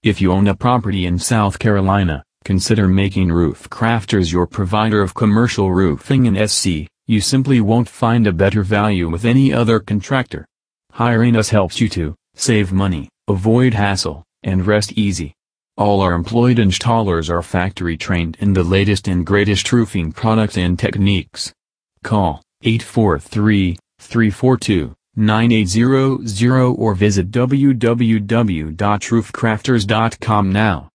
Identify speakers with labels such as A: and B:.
A: If you own a property in South Carolina, consider making Roof Crafters your provider of commercial roofing in SC. You simply won't find a better value with any other contractor. Hiring us helps you to save money, avoid hassle, and rest easy. All our employed installers are factory trained in the latest and greatest roofing products and techniques. Call 843-342-9800 or visit www.roofcrafters.com now.